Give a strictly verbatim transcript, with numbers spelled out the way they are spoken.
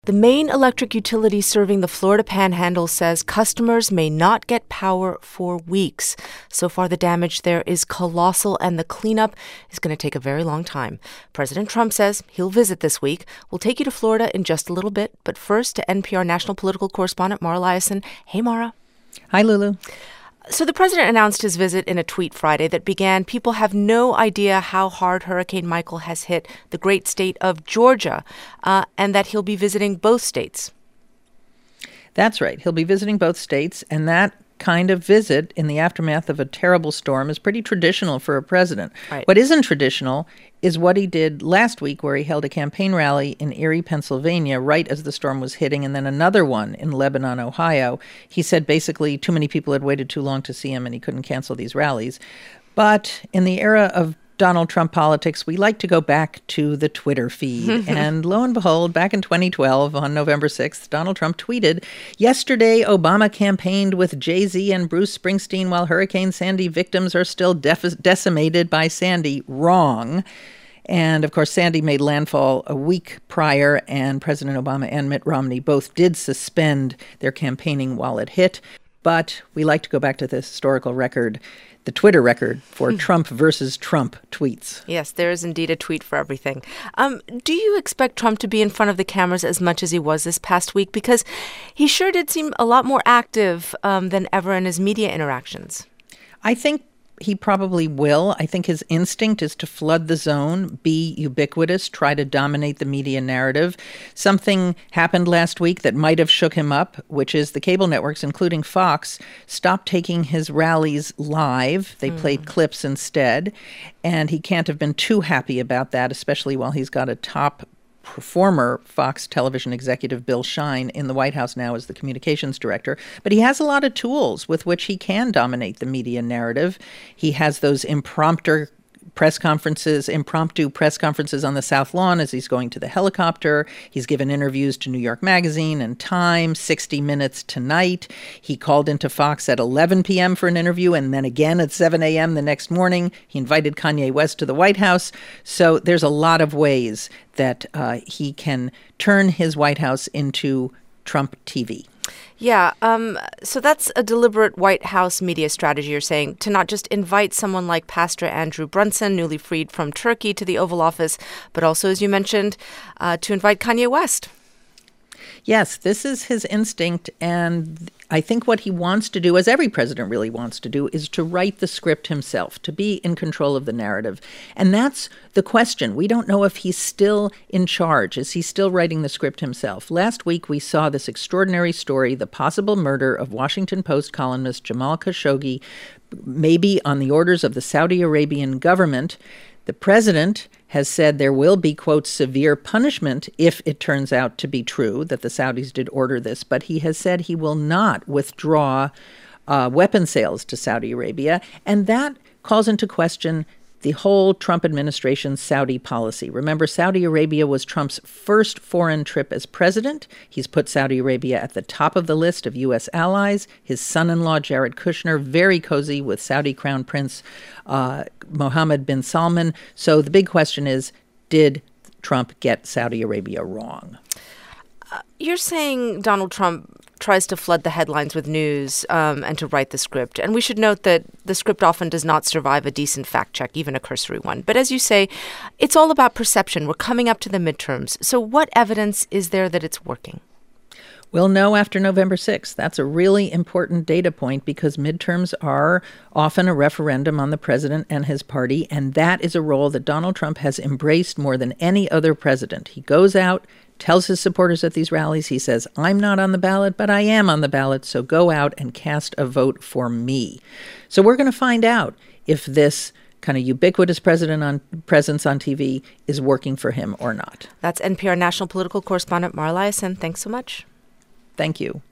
The main electric utility serving the Florida Panhandle says customers may not get power for weeks. So far, the damage there is colossal, and the cleanup is going to take a very long time. President Trump says he'll visit this week. We'll take you to Florida in just a little bit, but first to N P R national political correspondent Mara Liasson. Hey, Mara. Hi, Lulu. So the president announced his visit in a tweet Friday that began, "People have no idea how hard Hurricane Michael has hit the great state of Georgia," uh, and that he'll be visiting both states. That's right. He'll be visiting both states, and that kind of visit in the aftermath of a terrible storm is pretty traditional for a president. Right. What isn't traditional is what he did last week, where he held a campaign rally in Erie, Pennsylvania, right as the storm was hitting, and then another one in Lebanon, Ohio. He said basically too many people had waited too long to see him and he couldn't cancel these rallies. But in the era of Donald Trump politics, we like to go back to the Twitter feed. And lo and behold, back in twenty twelve, on November sixth, Donald Trump tweeted, "Yesterday, Obama campaigned with Jay-Z and Bruce Springsteen while Hurricane Sandy victims are still def- decimated by Sandy. Wrong." And, of course, Sandy made landfall a week prior, and President Obama and Mitt Romney both did suspend their campaigning while it hit. But we like to go back to the historical record, the Twitter record for Trump versus Trump tweets. Yes, there is indeed a tweet for everything. Um, do you expect Trump to be in front of the cameras as much as he was this past week? Because he sure did seem a lot more active um, than ever in his media interactions. I think he probably will. I think his instinct is to flood the zone, be ubiquitous, try to dominate the media narrative. Something happened last week that might have shook him up, which is the cable networks, including Fox, stopped taking his rallies live. They mm. played clips instead. And he can't have been too happy about that, especially while he's got a top former Fox television executive, Bill Shine, in the White House now as the communications director. But he has a lot of tools with which he can dominate the media narrative. He has those impromptu press conferences, impromptu press conferences on the South Lawn as he's going to the helicopter. He's given interviews to New York Magazine and Time, sixty minutes Tonight. He called into Fox at eleven p.m. for an interview, and then again at seven a.m. the next morning. He invited Kanye West to the White House. So there's a lot of ways that uh, he can turn his White House into Trump T V. Yeah, um, so that's a deliberate White House media strategy, you're saying, to not just invite someone like Pastor Andrew Brunson, newly freed from Turkey, to the Oval Office, but also, as you mentioned, uh, to invite Kanye West. Yes, this is his instinct, and I think what he wants to do, as every president really wants to do, is to write the script himself, to be in control of the narrative. And that's the question. We don't know if he's still in charge. Is he still writing the script himself? Last week, we saw this extraordinary story, the possible murder of Washington Post columnist Jamal Khashoggi, maybe on the orders of the Saudi Arabian government. The president has said there will be, quote, severe punishment if it turns out to be true that the Saudis did order this. But he has said he will not withdraw uh, weapon sales to Saudi Arabia. And that calls into question the whole Trump administration's Saudi policy. Remember, Saudi Arabia was Trump's first foreign trip as president. He's put Saudi Arabia at the top of the list of U S allies. His son-in-law, Jared Kushner, very cozy with Saudi Crown Prince uh, Mohammed bin Salman. So the big question is, did Trump get Saudi Arabia wrong? Uh, you're saying Donald Trump tries to flood the headlines with news um, and to write the script. And we should note that the script often does not survive a decent fact check, even a cursory one. But as you say, it's all about perception. We're coming up to the midterms. So what evidence is there that it's working? We'll know after November sixth. That's a really important data point because midterms are often a referendum on the president and his party, and that is a role that Donald Trump has embraced more than any other president. He goes out, tells his supporters at these rallies, he says, "I'm not on the ballot, but I am on the ballot, so go out and cast a vote for me." So we're going to find out if this kind of ubiquitous president on presence on T V is working for him or not. That's N P R national political correspondent Mara Liasson. Thanks so much. Thank you.